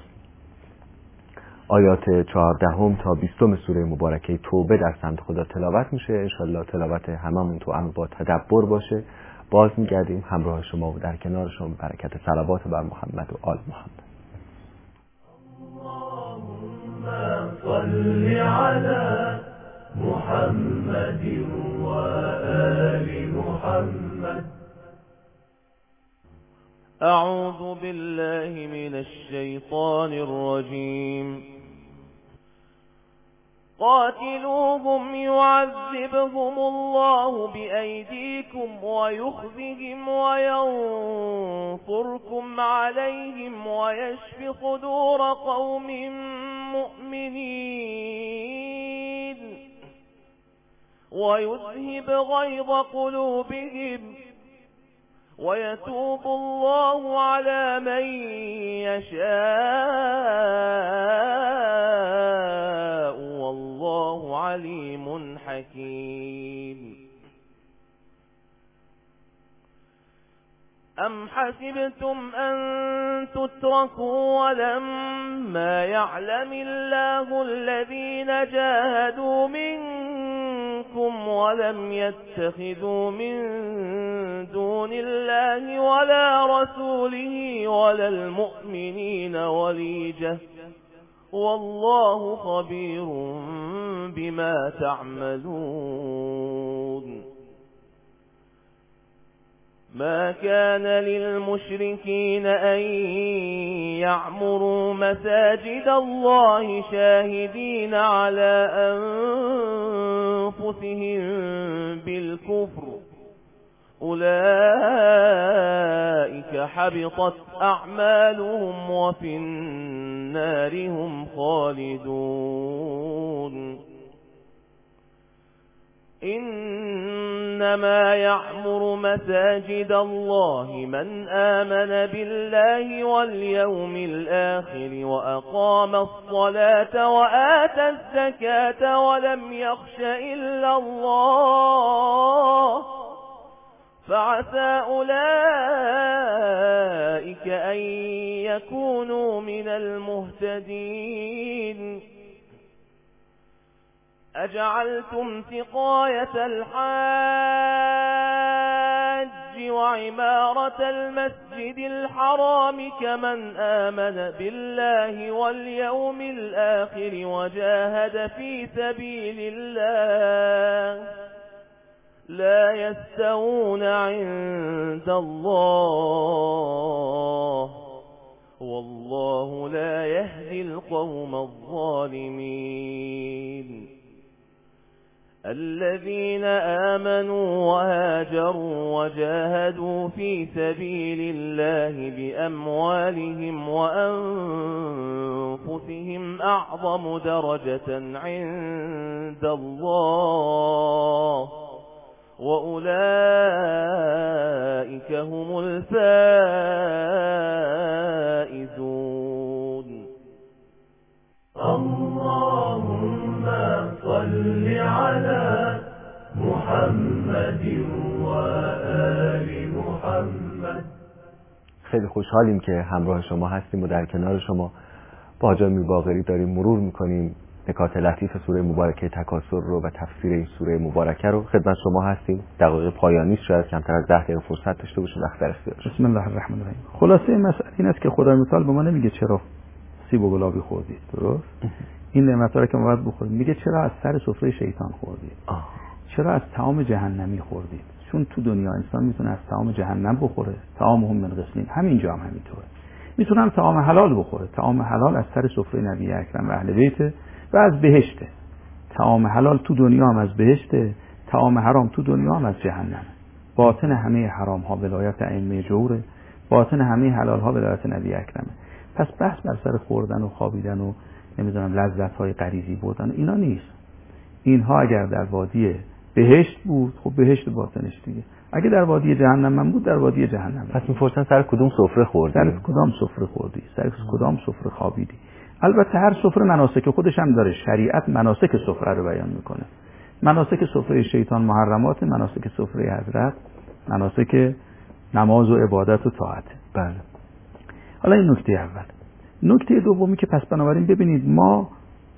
آیات چهاردهم تا بیستم سوره مبارکه توبه در سمت خدا تلاوت میشه. ان شاء الله تلاوت هممون تو هم با تدبر باشه. باز میگردیم همراه شما و در کنار شما به برکت صلوات بر محمد و آل محمد. اللهم صل على محمد و آل محمد. أعوذ بالله من الشيطان الرجيم. قاتلوهم يعذبهم الله بأيديكم ويخزهم وينصركم عليهم ويشف صدور قوم مؤمنين ويذهب غيظ قلوبهم ويتوب الله على من يشاء والله عليم حكيم. أم حسبتم أن تتركوا ولما يعلم الله الذين جاهدوا منكم ولم يتخذوا من دون الله ولا رسوله ولا المؤمنين وليجة والله خبير بما تعملون ما كان للمشركين أن يعمروا مساجد الله شاهدين على أنفسهم بالكفر أولئك حبطت أعمالهم وفي النار هم خالدون إنما يعمر مساجد الله من آمن بالله واليوم الآخر وأقام الصلاة وآتى الزكاة ولم يخش إلا الله فعسى أولئك أن يكونوا من المهتدين أجعلتم سقاية الحاج وعمارة المسجد الحرام كمن آمن بالله واليوم الآخر وجاهد في سبيل الله لا يستوون عند الله والله لا يهدي القوم الظالمين الذين آمنوا وهاجروا وجاهدوا في سبيل الله بأموالهم وأنفسهم أعظم درجة عند الله وأولئك هم الفائزون اللهم صل على محمد وآل محمد. خیلی خوشحالیم که همراه شما هستیم و در کنار شما با حاج امیر باقری داریم مرور میکنیم نکات لطیف سوره مبارکه تکاثر رو و تفسیر این سوره مبارکه رو خدمت شما هستیم. دقایق پایانی شاید کمتر از ده دقیقه فرصت داشته باشیم وقت در اختیار. بسم الله الرحمن الرحیم. خلاصه مسئله این است که خدای متعال به ما نمیگه چرا سیب و گلابی خوردید، درست؟ این نعمت‌ها رو که ما باید بخوریم. میگه چرا از سر سفره شیطان خوردید؟ آه. چرا از طعام جهنمی خوردید؟ چون تو دنیا انسان میتونه از طعام جهنم بخوره، طعامهم من غسلین. همینجا هم همینطوره. میتونه هم طعام حلال بخوره. طعام حلال از سر سفره نبی اکرم و اهل بیت و از بهشته. طعام حلال تو دنیا هم از بهشته، طعام حرام تو دنیا هم از جهنم. باطن همه حرام ها ولایت ائمه جوره، باطن همه حلال ها ولایت نبی اکرمه. پس بحث بر سر خوردن و خوابیدن و نمیدونم لذت های غریزی بردن اینا نیست. اینها اگر در وادی بهشت بود خب بهشت باطنش دیگه، اگه در وادی جهنم من بود در وادی جهنم. پس می‌پرسن سر کدوم سفره خوردی؟ سر کدام سفره خوردی؟ سر کدام سفره خوابیدی؟ البته هر سفره مناسک خودش هم داره. شریعت مناسک سفره رو بیان میکنه. مناسک سفره شیطان محرمات، مناسک سفره حضرت مناسک نماز و عبادت و طاعت. بله. حالا این نکته اول. نکته دومی که پس بنابراین ببینید ما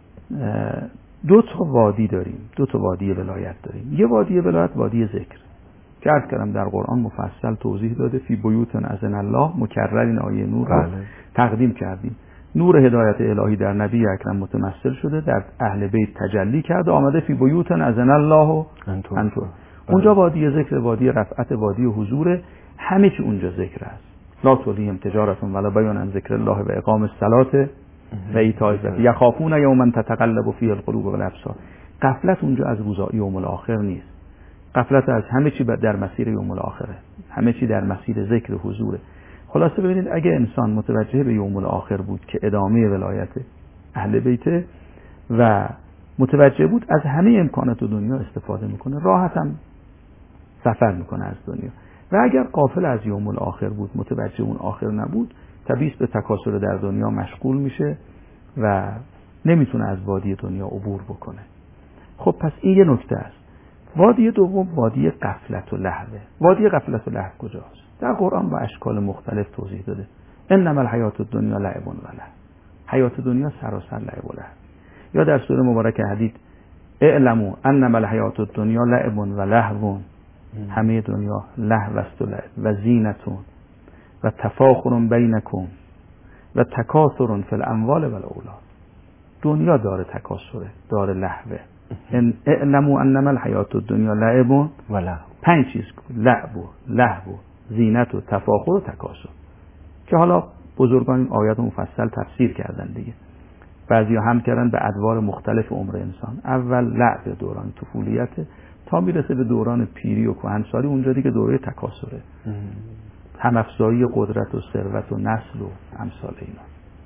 دو تا وادی داریم، دو تا وادی ولایت داریم. یه وادی ولایت وادی ذکر که عرض کردم در قرآن مفصل توضیح داده، فی بیوت اذن الله، مکرر این آیه نور رو تقدیم کردیم. نور هدایت الهی در نبی اکرم متمثل شده، در اهل بیت تجلی کرده، آمده فی بیوت اذن الله انطور. اونجا وادی ذکر، وادی رفعت، وادی حضور، همه چی اونجا ذکر است. لا تلهیهم تجارة ولا بیع عن ذکر الله و اقام الصلاة و ایتاء الزکاة یخافون یوما تتقلب فیه القلوب والابصار. غفلت اونجا از روز یوم الاخر نیست، غفلت از همه چی در مسیر یوم الاخره، همه چی در مسیر ذکر حضوره. خلاصه ببینید اگه انسان متوجه به یوم الاخر بود که ادامه ولایت اهل بیت و متوجه بود، از همه امکانات دنیا استفاده میکنه، راحت هم سفر میکنه از دنیا. و اگر غافل از یوم الاخر بود، متوجه اون آخر نبود، طبیعی به تکاسل در دنیا مشغول میشه و نمیتونه از وادی دنیا عبور بکنه. خب پس این یه نکته است. وادی دوم وادی غفلت و لهوه. وادی غفلت و لهو کجاست؟ در قرآن با اشکال مختلف توضیح داده. انما الحیات الدنیا لعب و لهو. حیات دنیا سراسر لعب و لهو. یا در سوره مبارکه حدید اعلموا انما الحیات الدنیا لعب و لهو. همه دنیا لهو است و لعب و زینتون و تفاخر بینکم و تکاثر فی الاموال و الاولاد. دنیا داره تکاسره، داره لهوه. ان اعلموا انما الحیات الدنیا لعب و لهو. پنج چیز لعب و لهو و زینت و تفاخر و تکاسر که حالا بزرگان این آیات مفصل تفسیر کردن دیگه. بعضیا هم کردن به ادوار مختلف عمر انسان. اول لعب دوران طفولیت تا میرسه به دوران پیری و کهنسالی، اونجا دیگه دوره تکاسره، هم افزایی قدرت و ثروت و نسل و امثال اینا.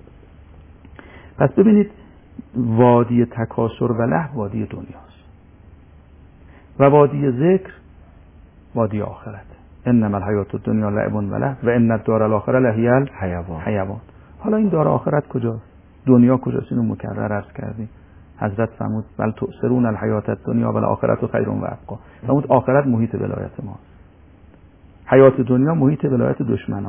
پس ببینید وادی تکاسر و لهو وادی دنیاست و وادی ذکر وادی آخرت. انما الحیات الدنیا لعب و لهو و ان الدار الاخره لهی الحیوان. حالا این دار آخرت کجاست؟ دنیا کجاست؟ اینو مکرر عرض کردیم. حضرت فرمود بل تؤثرون الحیات الدنیا و الاخرة خیر و ابقی. فرمود آخرت محیط ولایت ماست، حیات دنیا محیط ولایت دشمنان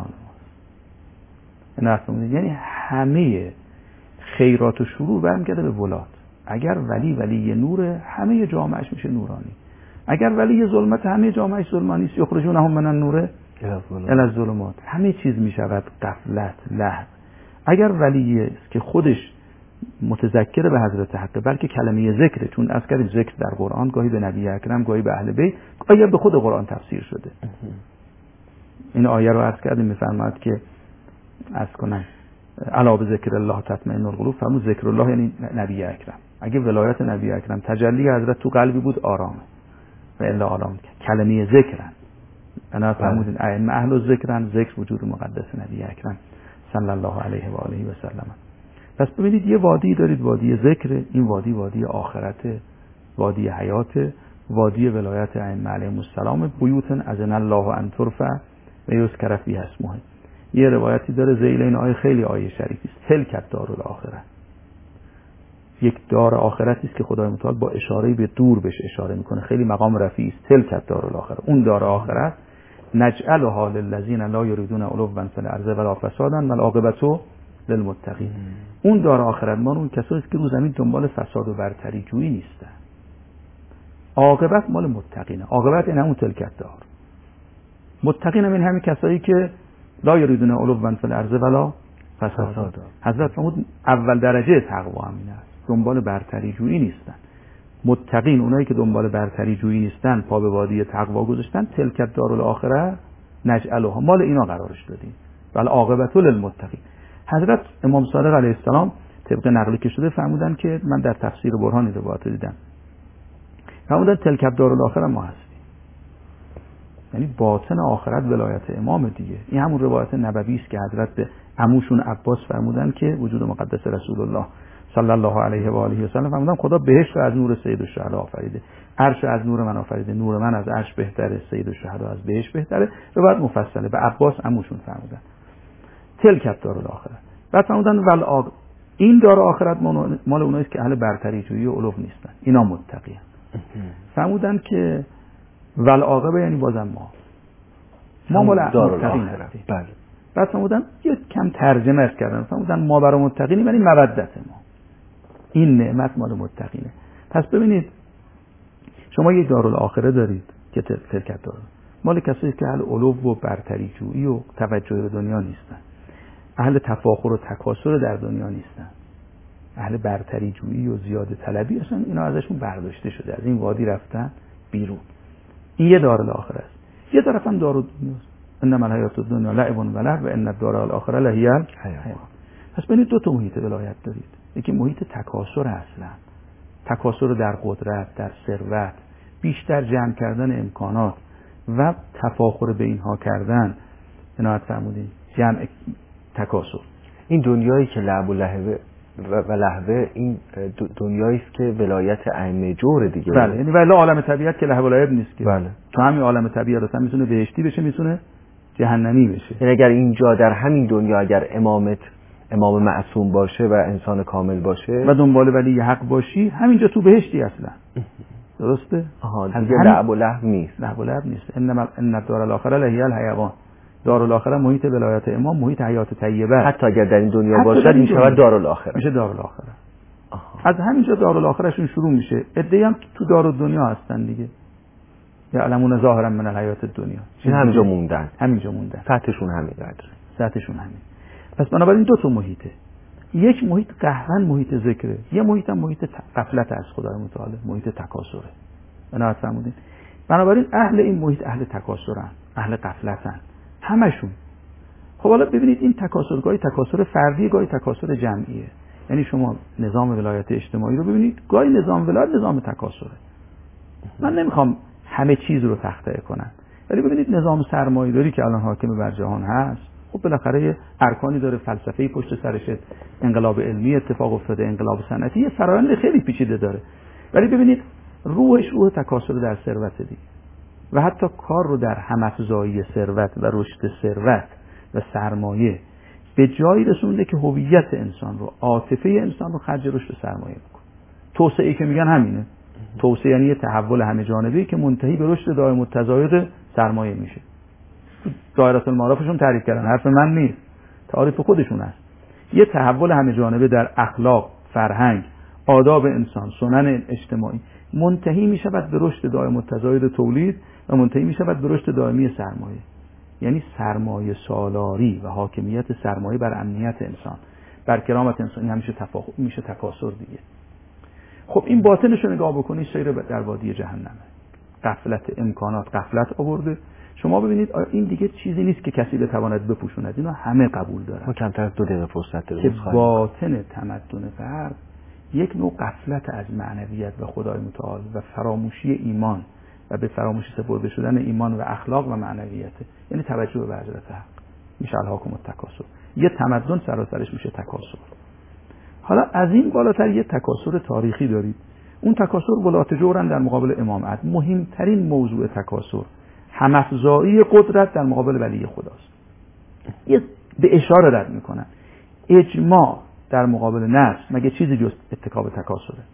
ماست. یعنی همه خیرات و شرور برمیگرده به ولات. اگر ولی ولی نور، همه جامعهش میشه نورانی. اگر ولی ظلمت، همه جامعهش ظلمانی است. یخرجونهم من النور الی الظلمات. همه چیز میشود غفلت، لهو. اگر ولی است که خودش متذکر به حضرت حق، بلکه کلمه ذکر، چون از کردیم ذکر در قرآن گاهی به نبی اکرم، گاهی به اهل بیت، گاهی به خود قرآن تفسیر شده. این آیه رو عرض کردیم، میفرماد که عرض کنم الا بذکر الله تطمئن القلوب. فرمود ذکر الله یعنی نبی اکرم. اگه ولایت نبی اکرم تجلی حضرت تو قلبی بود آرامه و الا آرام. کلمه ذکرن. انا فرمودین ائمه اهل ذکرن، ذکر وجود مقدس نبی اکرم صلی الله علیه و آله و سلم. پس ببینید یه وادی دارید، وادی ذکر. این وادی وادی آخرت، وادی حیات، وادی ولایت ائمه علیهم السلام. بیوتن اذن الله ان ترفع و یذکر فیها اسمه. یه روایتی داره ذیل این آیه خیلی آیه شریفی است. تلک دارالآخره. یک دار آخرتی است که خدای متعال با اشاره به دور بهش اشاره میکنه، خیلی مقام رفیعی است. تلک دارالآخره، اون دار آخرت. نجعلها للذین لا یریدون علوا فی الارض ولا فسادا والعاقبة للمتقین. اون دار آخرت ما اون کسایی است که رو زمین دنبال فساد و برتری جویی نیستن. عاقبت مال متقینه. عاقبت این همون تلک دار. متقین هم این همین کسایی که لا یریدون علوا فی الارض ولا فسادا. حضرت فرمود اول درجه تقوا همین است، دنبال برتری جویی نیستن. متقین اونایی که دنبال برتری جویی نیستن، پا به وادی تقوا گذاشتن، تلک دارالآخره نجعلها، مال اینا قرارش دادیم. ولی عاقبت للمتقین. حضرت امام صادق علیه السلام طبق نقلی که شده فرمودن که من در تفسیر برهان روایات دیدم، فرمودن تلک دارالآخره ما هستیم، یعنی باطن آخرت ولایت امام دیگه. این همون روایت نبوی است که حضرت به عموشون عباس فرمودن که وجود مقدس رسول الله صلی الله علیه و آله و سلم فرمودن خدا بهشت رو از نور سید الشهدا آفریده، عرش از نور من آفریده، نور من از عرش بهتره، سید الشهدا از بهشت بهتره. روایت مفصله به عباس عموشون فرمودن تلک دارالآخره. بعد فرمودن ول آق این دار آخرت مال اونایی است که اهل برتری جویی و علو نیستن، اینا متقین. فرمودن که ول عاقبه یعنی بازم ما ما مال متقین هستیم. بله. بعد فرمودن یه کم ترجمه کردن، فرمودن ما برای متقینیم یعنی مودت ما، این نعمت مال متقینه. پس ببینید شما یک دارالآخره دارید که تلک دار مال کسایی که اهل علو و برتری جویی و توجه به دنیا نیستن، اهل تفاخر و تکاسر در دنیا نیستن، اهل برتری جویی و زیاده طلبی هستن. اینا ازشون برداشته شده، از این وادی رفتن بیرون. این یه دارالآخره است. یه طرف هم دارالدنیاست. انما الحیات الدنیا لعب و لهو و ان الدار الاخره لهی الحیوان. پس ببینید دو تا محیط ولایت دارید. یکی محیط تکاسر اصلا، تکاسر در قدرت، در ثروت، بیشتر جمع کردن امکانات و تفاخر به اینها کردن. عنایت فرمودین جمع تکاسر. این دنیایی که لعب و لهو و لهوه، این دنیایی است که ولایت ائمه جور دیگه. بله، یعنی ولی عالم طبیعت که لهو و لعب نیست که. بله. تو همین عالم طبیعت اصلا میتونه بهشتی بشه، میتونه جهنمی بشه. یعنی اگر اینجا در همین دنیا اگر امامت امام معصوم باشه و انسان کامل باشه و دنبال ولی حق باشی، همینجا تو بهشتی اصلا. درسته؟ آها، دیگه لعب و لهو نیست. لعب و لهو نیست. انما ان الدار الاخره لهی الحیوان. دارالآخره محیط ولایت امام، محیط حیات طیبه. حتی اگر در این دنیا باشه میشه دارالآخره. میشه دارالآخره. از همینجا دارالآخرهشون شروع میشه. عده‌ای هم تو دارالدنیا هستن دیگه. یعلمون ظاهرا من الحیات الدنیا. این همینجا موندن. همینجا موندن. سطحشون همینقدر. سطحشون همین. پس بنابراین دو تا محیطه. یک محیط قهرن محیط ذکره، یه محیط هم محیط غفلت از خدای متعال، محیط تکاسره. بنابراین فرمودین بنابراین اهل این محیط اهل تکاسرن، اهل غفلتن همشون. خب حالا ببینید این تکاسر گاهی تکاسر فردی، گاهی تکاسر جمعیه. یعنی شما نظام ولایت اجتماعی رو ببینید، گاهی نظام ولایت نظام تکاسره. من نمیخوام همه چیز رو تخطئه کنم، ولی ببینید نظام سرمایه‌داری که الان حاکم بر جهان هست، خب بالاخره یه ارکانی داره، فلسفه‌ای پشت سرش، انقلاب علمی اتفاق افتاده، انقلاب صنعتی، یه فرآیند خیلی پیچیده داره. ولی ببینید روحش روح تکاسر در ثروت دیگه، و حتی کار رو در هم‌افزایی ثروت و رشد ثروت و سرمایه به جایی رسونده که هویت انسان رو، عاطفه انسان رو خرج رشد سرمایه میکنه. توسعه که میگن همینه. توسعه یعنی یه تحول همه جانبه‌ای که منتهی به رشد دائم التزاید سرمایه میشه. تو دایره المعارفشون تعریف کردن، حرف من نیست، تعریف خودشون است. یه تحول همه جانبه در اخلاق، فرهنگ، آداب انسان، سنن اجتماعی منتهی میشود به رشد دائم التزاید تولید و منتهی میشود به رشد دائمی سرمایه. یعنی سرمایه سالاری و حاکمیت سرمایه بر امنیت انسان، بر کرامت انسان، این همیشه تفاخر میشه، تکاسر دیگه. خب این باطنش رو نگاه بکنید، سیر در وادی جهنمه. غفلت امکانات، غفلت آورده. شما ببینید این دیگه چیزی نیست که کسی بتواند بپوشوند، اینو همه قبول دارن. ما کمتر از دو دقیقه فرصت داریم که باطن تمدن غرب یک نوع غفلت از معنویت و خدای متعال و فراموشی ایمان و به فراموشی سپرده شدن ایمان و اخلاق و معنویت، یعنی توجه به حضرت حق، میشه الهاکم التکاسر. یه تمدن سراسرش میشه تکاسر. حالا از این بالاتر یه تکاسر تاریخی دارید. اون تکاسر ولات جورن در مقابل امام عدل. مهمترین موضوع تکاسر هم‌افزایی قدرت در مقابل ولی خداست. یه به اشاره رد میکنن اجماع در مقابل نفس مگه چیزی جز اتکاب تکاسره؟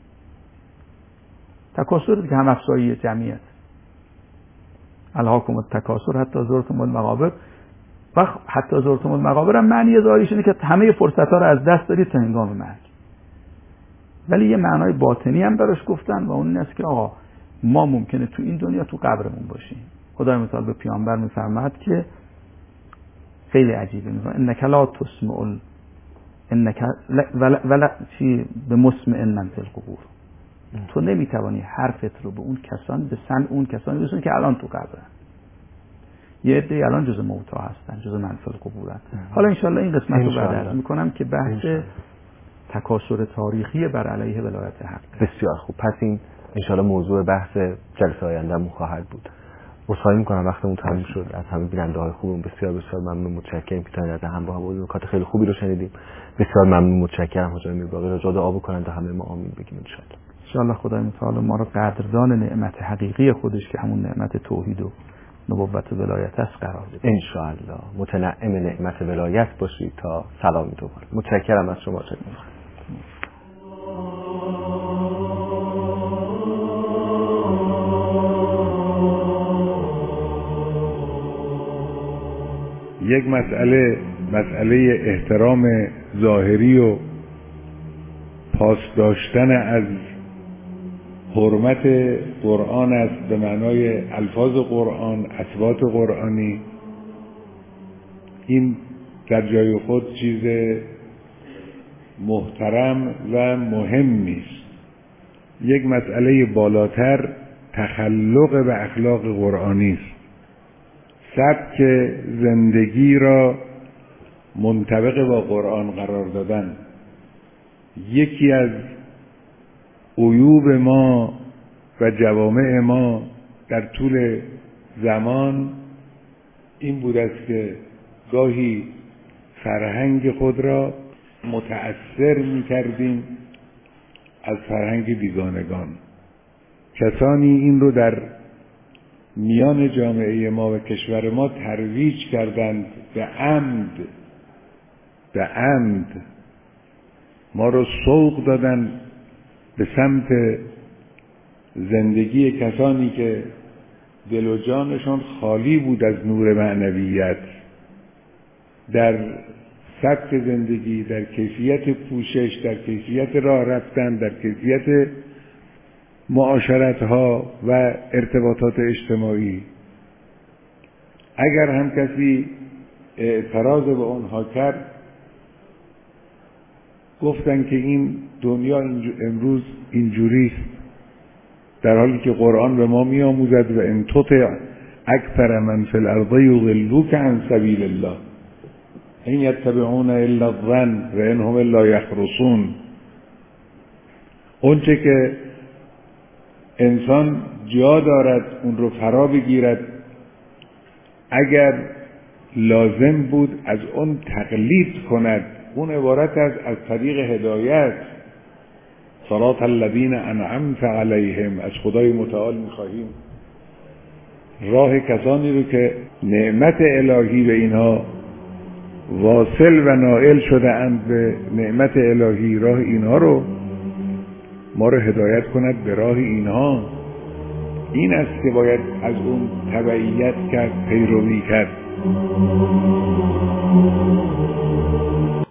تکاسر که هم‌افزایی جمعیت. الهاکم التکاسر حتی زرتم المقابر. و حتی زرتم المقابر هم معنی ظاهریش اینه که همه فرصت‌ها رو از دست دادید تا هنگام مرگ. ولی یه معنای باطنی هم براش گفتن و اون این است که آقا ما ممکنه تو این دنیا تو قبرمون باشیم. خدای متعال به پیامبر میفرماد که خیلی عجیبه، میگه انک لا تسمع انک ولا ولا چی به مسمع من فی القبور. تو نمیتوانی حرفت رو به اون کسان، به سمع اون کسانی برسونی که الان تو قبرن. یه عده الان جز موتا هستن، جز من فی القبورن. حالا ان شاء الله این قسمت رو بعد عرض میکنم که بحث تکاسر تاریخی بر علیه ولایت حق. بسیار خوب. پس این ان شاء الله موضوع بحث جلسه آیندهمون خواهد بود. عذرخواهی میکنم وقتمون تموم شد. از همه بیننده‌های خوبم بسیار بسیار ممنون، متشکرم که تا همراه بودید. نکات خیلی خوبی رو شنیدیم. بسیار ممنون، متشکرم. حاجی میرباقی رو جا دعا بکنند تا همه ما آمین بگیم ان شاء الله. ان شاء الله خدای متعال ما رو قدردان نعمت حقیقی خودش که همون نعمت توحید و نبوت و ولایت است قرار بده. ان شاء الله متنعم نعمت ولایت باشید تا سلامی دوباره. متشکرم از شما. یک مسئله مسئله احترام ظاهری و پاس داشتن از حرمت قرآن است به معنای الفاظ قرآن، اصوات قرآنی. این در جای خود چیز محترم و مهمی است. یک مسئله بالاتر تخلق به اخلاق قرآنی است. سبک زندگی را منطبق با قرآن قرار دادن. یکی از عیوب ما و جوامع ما در طول زمان این بود است که گاهی فرهنگ خود را متأثر می کردیم از فرهنگ بیگانگان. کسانی این رو در میان جامعه ما و کشور ما ترویج کردند به عمد به عمد ما رو سوق دادن به سمت زندگی کسانی که دل و جانشان خالی بود از نور معنویت، در سبک زندگی، در کیفیت پوشش، در کیفیت راه رفتن، در کیفیت معاشرت‌ها و ارتباطات اجتماعی. اگر هم کسی اعتراض به اونها کرد، گفتن که این دنیا امروز اینجوریست، در حالی که قرآن به ما می آموزد و ان تطع اکثر من فی الارض یضلوک عن سبیل الله این یتبعون الا الظن و ان هم الا یخرصون. اونچه که انسان جا دارد اون رو فرا بگیرد، اگر لازم بود از اون تقلید کند، اون عبارت از از طریق هدایت. صراط الذین انعمت علیهم، از خدای متعال می‌خواهیم راه کسانی رو که نعمت الهی به اینها واصل و نائل شده اند به نعمت الهی، راه اینها رو ما رو هدایت کند به راه اینها. این است که باید از اون تبعیت کرد، پیروی کرد.